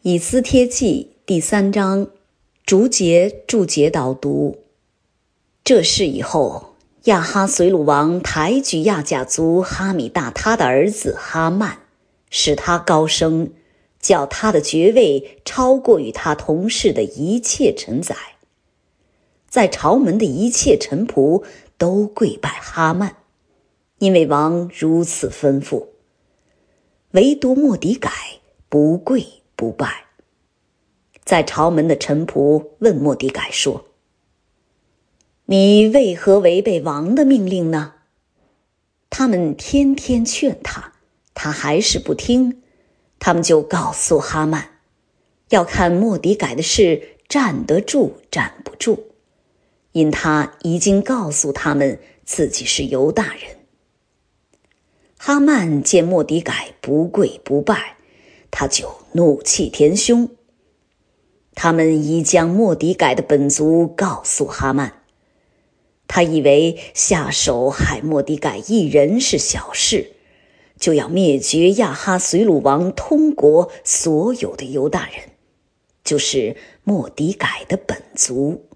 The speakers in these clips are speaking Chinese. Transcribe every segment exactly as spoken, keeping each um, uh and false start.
以斯帖记第三章逐节注解导读。这事以后，亚哈随鲁王抬举亚甲族哈米大他的儿子哈曼，使他高升，叫他的爵位超过与他同事的一切臣宰。在朝门的一切臣仆都跪拜哈曼，因为王如此吩咐。唯独末底改不跪不拜。在朝门的臣仆问末底改说：你为何违背王的命令呢？他们天天劝他，他还是不听。他们就告诉哈曼，要看末底改的事站得住站不住，因他已经告诉他们自己是犹大人。哈曼见末底改不跪不拜，他就怒气填胸。他们已将末底改的本族告诉哈曼，他以为下手害末底改一人是小事，就要灭绝亚哈随鲁王通国所有的犹大人，就是末底改的本族。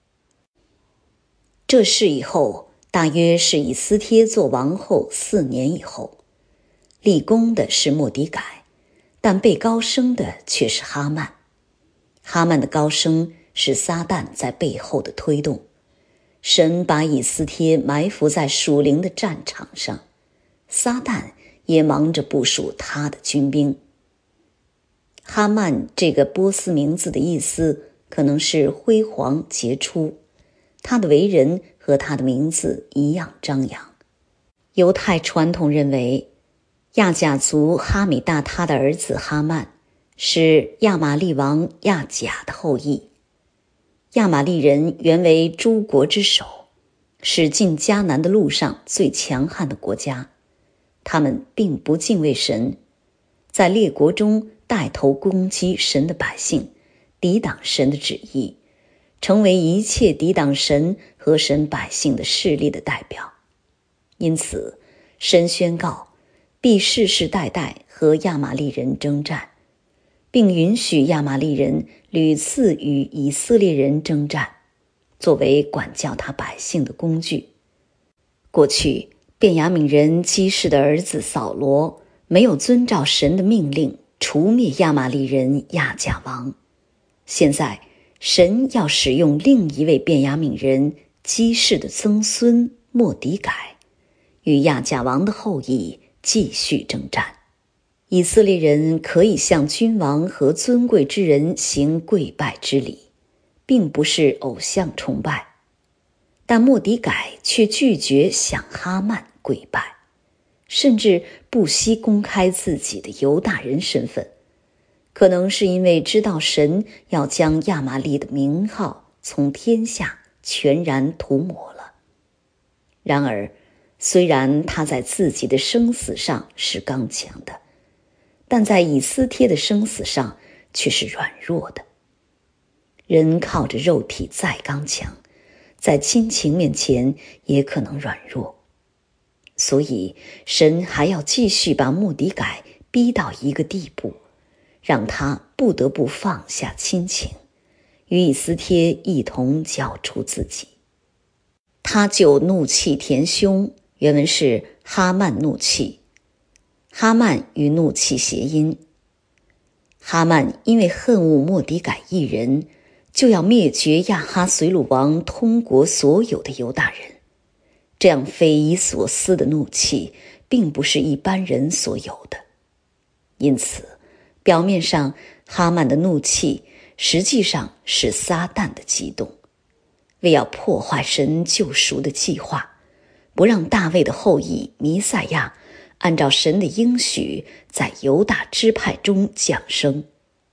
这事以后，大约是以斯帖做王后四年以后，立功的是末底改，但被高升的却是哈曼。哈曼的高升是撒旦在背后的推动，神把以斯帖埋伏在属灵的战场上，撒旦也忙着部署他的军兵。哈曼这个波斯名字的意思可能是辉煌杰出，他的为人和他的名字一样张扬。犹太传统认为，亚甲族哈米大他的儿子哈曼是亚玛利王亚甲的后裔。亚玛利人原为诸国之首，是进迦南的路上最强悍的国家。他们并不敬畏神，在列国中带头攻击神的百姓，抵挡神的旨意，成为一切抵挡神和神百姓的势力的代表。因此，神宣告必世世代代和亚玛利人征战，并允许亚玛利人屡次与以色列人征战，作为管教他百姓的工具。过去便雅悯人基士的儿子扫罗没有遵照神的命令除灭亚玛利人亚甲王，现在神要使用另一位便雅悯人基士的曾孙末底改，与亚甲王的后裔继续征战。以色列人可以向君王和尊贵之人行跪拜之礼，并不是偶像崇拜，但末底改却拒绝向哈曼跪拜，甚至不惜公开自己的犹大人身份，可能是因为知道神要将亚玛利的名号从天下全然涂抹了。然而，虽然他在自己的生死上是刚强的，但在以斯帖的生死上却是软弱的。人靠着肉体再刚强，在亲情面前也可能软弱，所以神还要继续把末底改逼到一个地步，让他不得不放下亲情，与以斯帖一同交出自己。他就怒气填胸，原文是哈曼怒气。哈曼与怒气谐音。哈曼因为恨恶末底改一人，就要灭绝亚哈随鲁王通国所有的犹大人。这样匪夷所思的怒气并不是一般人所有的。因此，表面上哈曼的怒气实际上是撒旦的激动，为要破坏神救赎的计划，不让大卫的后裔弥赛亚按照神的应许在犹大支派中降生。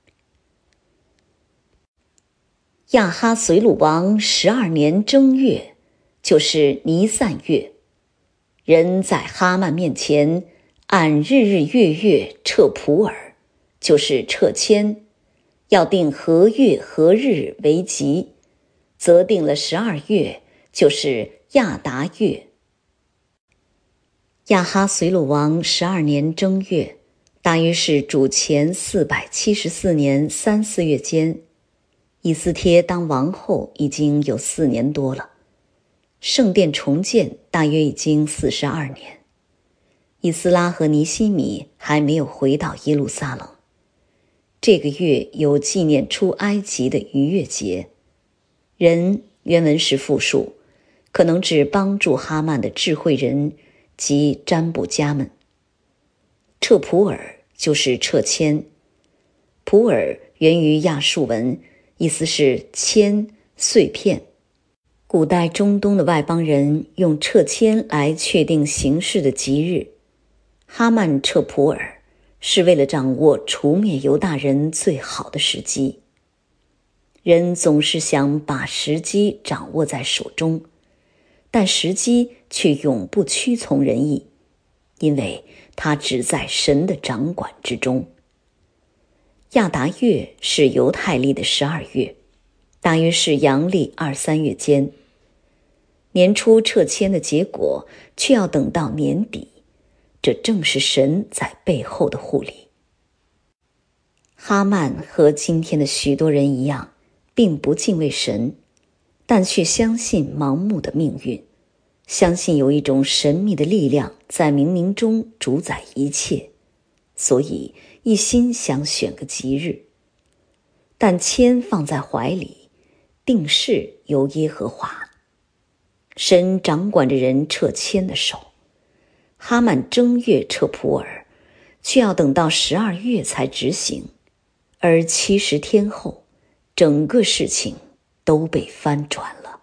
亚哈随鲁王十二年正月，就是尼散月，人在哈曼面前按日日月月撤普尔，就是撤迁，要定何月何日为吉，则定了十二月，就是亚达月。亚哈随鲁王十二年正月， 大约是主前四百七十四年三四月间，以斯帖当王后已经有四年多了，圣殿重建大约已经四十二年，以斯拉和尼希米还没有回到耶路撒冷。这个月有纪念出埃及的逾越节，人原文是复数，可能指帮助哈曼的智慧人及占卜家们。撤普尔就是撤迁，普尔源于亚述文，意思是铅、碎片。古代中东的外邦人用撤迁来确定形势的吉日。哈曼撤普尔是为了掌握除灭犹大人最好的时机。人总是想把时机掌握在手中，但时机却永不屈从人意，因为它只在神的掌管之中。亚达月是犹太历的十二月，大约是阳历二三月间。年初撤迁的结果却要等到年底，这正是神在背后的护理。哈曼和今天的许多人一样，并不敬畏神，但却相信盲目的命运，相信有一种神秘的力量在冥冥中主宰一切，所以一心想选个吉日。但签放在怀里，定事由耶和华。神掌管着人撤迁的手。哈曼正月撤普尔，却要等到十二月才执行，而七十天后，整个事情都被翻转了。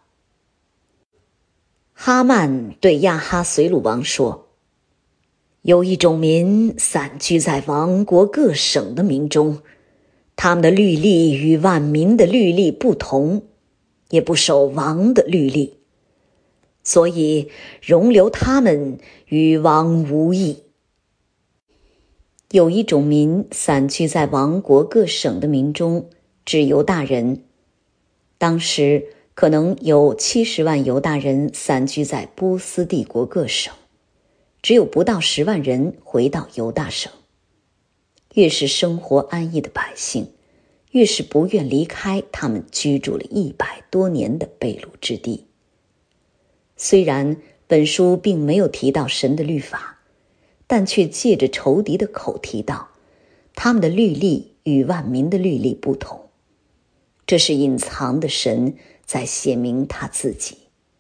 哈曼对亚哈随鲁王说：有一种民散居在王国各省的民中，他们的律例与万民的律例不同，也不守王的律例，所以容留他们与王无异。有一种民散居在王国各省的民中，指犹大人。当时可能有七十万犹大人散居在波斯帝国各省，只有不到十万人回到犹大省。越是生活安逸的百姓，越是不愿离开他们居住了一百多年的被掳之地。虽然本书并没有提到神的律法，但却借着仇敌的口提到他们的律例与万民的律例不同，这是隐藏的神在显明他自己。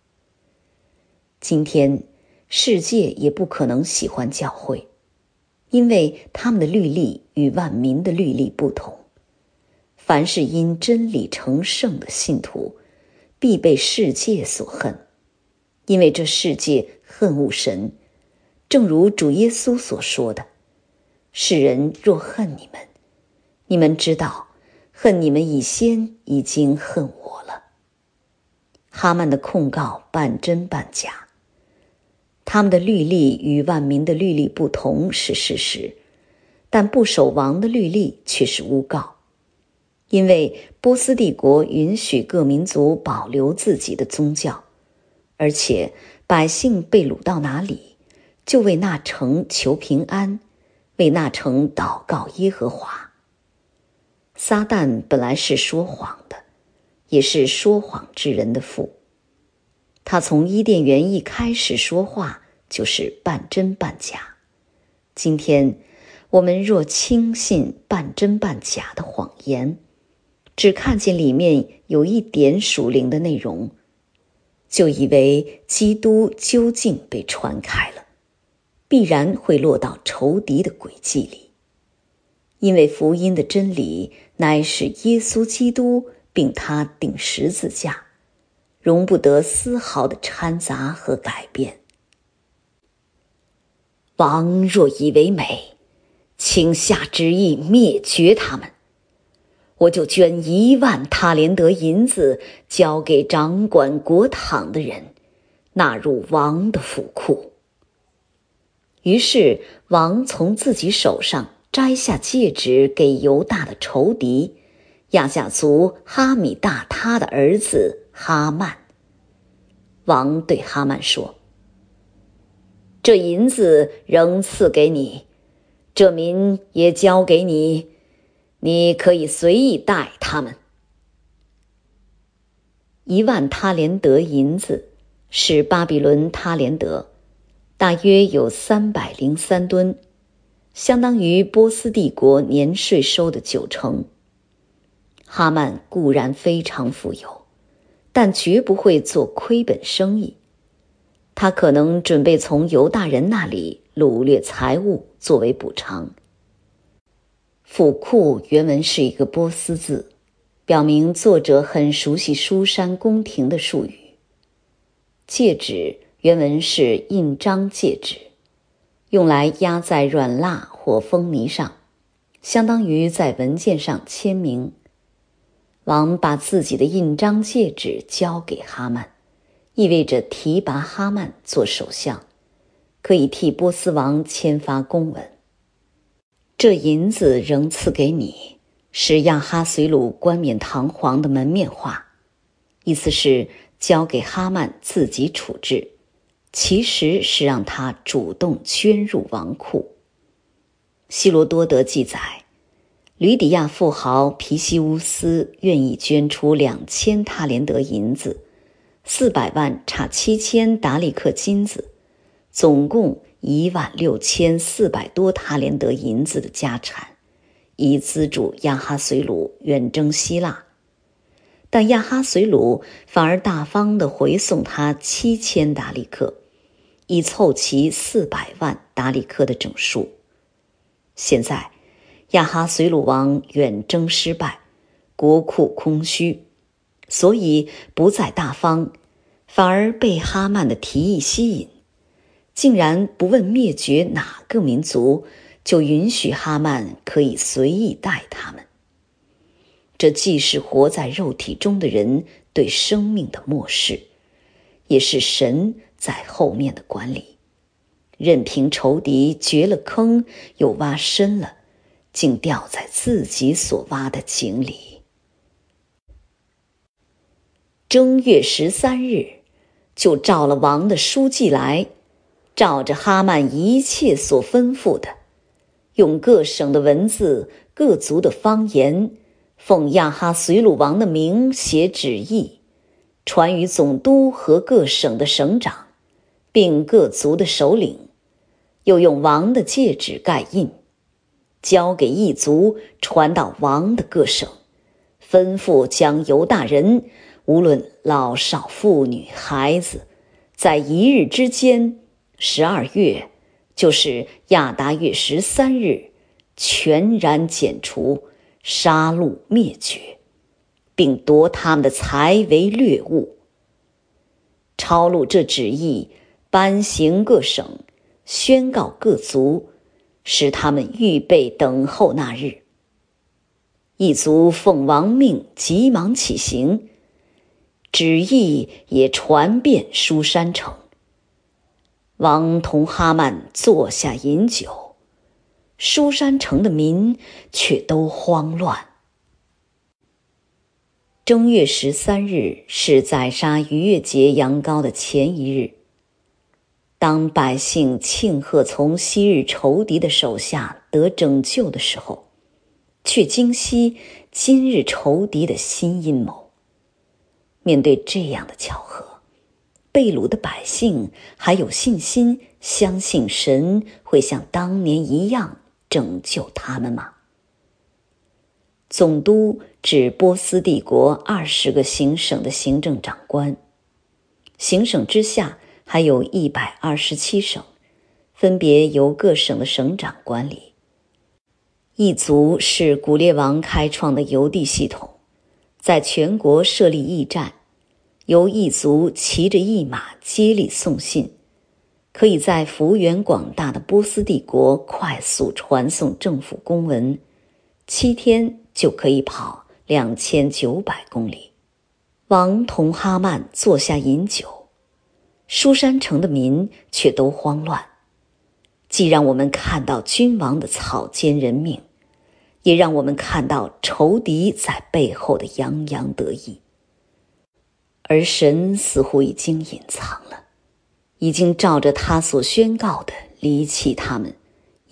今天世界也不可能喜欢教会，因为他们的律例与万民的律例不同。凡是因真理成圣的信徒，必被世界所恨，因为这世界恨恶神，正如主耶稣所说的：世人若恨你们，你们知道恨你们以先已经恨我了。哈曼的控告半真半假，他们的律例与万民的律例不同是事实，但不守王的律例却是诬告。因为波斯帝国允许各民族保留自己的宗教，而且百姓被掳到哪里，就为那城求平安，为那城祷告耶和华。撒旦本来是说谎的，也是说谎之人的父。他从伊甸园一开始说话就是半真半假。今天我们若轻信半真半假的谎言，只看见里面有一点属灵的内容，就以为基督究竟被传开了，必然会落到仇敌的诡计里。因为福音的真理乃是耶稣基督，并他钉十字架，容不得丝毫的掺杂和改变。王若以为美，请下旨意灭绝他们，我就捐一万塔连德银子交给掌管国堂的人，纳入王的府库。于是王从自己手上摘下戒指，给犹大的仇敌亚甲族哈米大他的儿子哈曼。王对哈曼说：这银子仍赐给你， 这民也交给你，你可以随意待他们。一万他连德银子是巴比伦他连德，大约有三百零三吨，相当于波斯帝国年税收的九成。哈曼固然非常富有，但绝不会做亏本生意。他可能准备从犹大人那里掳掠财物作为补偿。府库原文是一个波斯字，表明作者很熟悉书珊宫廷的术语。戒指原文是印章戒指，用来压在软蜡或蜂泥上，相当于在文件上签名。王把自己的印章戒指交给哈曼，意味着提拔哈曼做首相，可以替波斯王签发公文。这银子仍赐给你，是亚哈随鲁冠冕堂皇的门面话，意思是交给哈曼自己处置，其实是让他主动捐入王库。希罗多德记载，吕底亚富豪皮西乌斯愿意捐出两千他连德银子，四百万差七千达利克金子，总共一万六千四百多他连德银子的家产，以资助亚哈随鲁远征希腊。但亚哈随鲁反而大方地回送他七千达利克，以凑齐四百万达利克的整数。现在亚哈随鲁王远征失败，国库空虚，所以不再大方，反而被哈曼的提议吸引，竟然不问灭绝哪个民族，就允许哈曼可以随意待他们。这既是活在肉体中的人对生命的漠视，也是神在后面的管理，任凭仇敌掘了坑又挖深了，竟掉在自己所挖的井里。正月十三日，就召了王的书记来，照着哈曼一切所吩咐的，用各省的文字、各族的方言，奉亚哈随鲁王的名写旨意，传于总督和各省的省长，并各族的首领，又用王的戒指盖印，交给一族，传到王的各省，吩咐将犹大人，无论老少妇女孩子，在一日之间，十二月，就是亚达月十三日，全然剪除，杀戮灭绝，并夺他们的财为掠物。抄录这旨意，颁行各省，宣告各族，使他们预备等候那日。一族奉王命，急忙起行，旨意也传遍书珊城。王同哈曼坐下饮酒，书珊城的民却都慌乱。正月十三日是宰杀逾越节羊羔的前一日。当百姓庆贺从昔日仇敌的手下得拯救的时候，却惊悉今日仇敌的新阴谋。面对这样的巧合，被掳的百姓还有信心相信神会像当年一样拯救他们吗？总督指波斯帝国二十个行省的行政长官，行省之下还有一百二十七省，分别由各省的省长管理。一族是古列王开创的邮递系统，在全国设立驿站，由一族骑着驿马接力送信，可以在幅员广大的波斯帝国快速传送政府公文，七天就可以跑两千九百公里。王同哈曼坐下饮酒，书珊城的民却都慌乱，既让我们看到君王的草菅人命，也让我们看到仇敌在背后的洋洋得意。而神似乎已经隐藏了，已经照着他所宣告的离弃他们，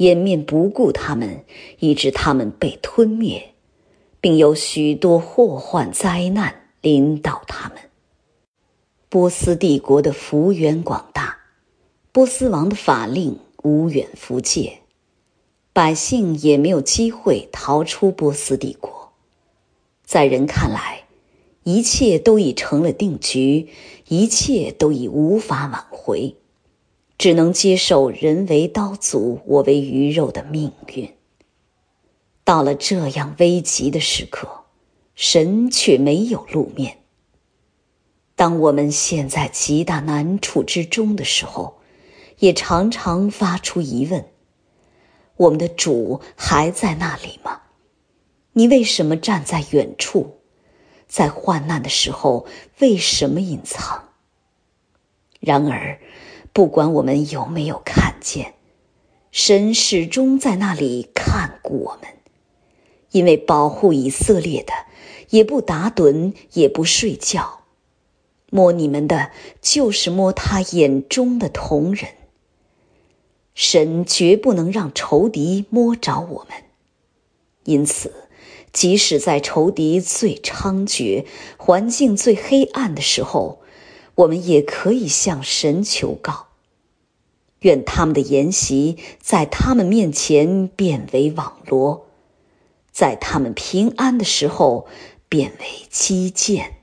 掩面不顾他们，以致他们被吞灭，并有许多祸患灾难临到他们。波斯帝国的幅员广大，波斯王的法令无远弗届，百姓也没有机会逃出波斯帝国。在人看来，一切都已成了定局，一切都已无法挽回，只能接受人为刀俎，我为鱼肉的命运。到了这样危急的时刻，神却没有露面。当我们陷在极大难处之中的时候，也常常发出疑问：我们的主还在那里吗？你为什么站在远处？在患难的时候，为什么隐藏？然而，不管我们有没有看见，神始终在那里看顾我们，因为保护以色列的，也不打盹，也不睡觉。摸你们的，就是摸他眼中的瞳人。神绝不能让仇敌摸着我们，因此，即使在仇敌最猖獗、环境最黑暗的时候，我们也可以向神求告。愿他们的筵席在他们面前变为网罗，在他们平安的时候变为基建。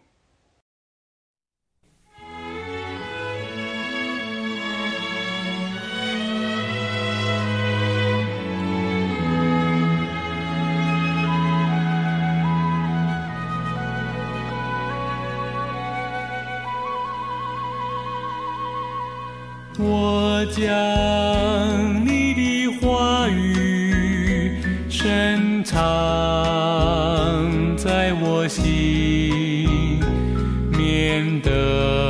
我将你的话语深藏在我心，免得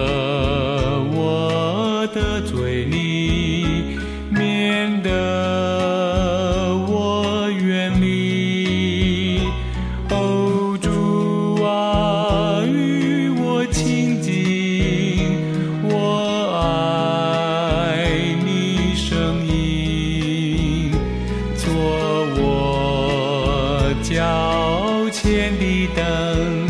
我得罪你，免得我远离。哦，主啊，与我亲近，我爱你声音，做我脚前的灯。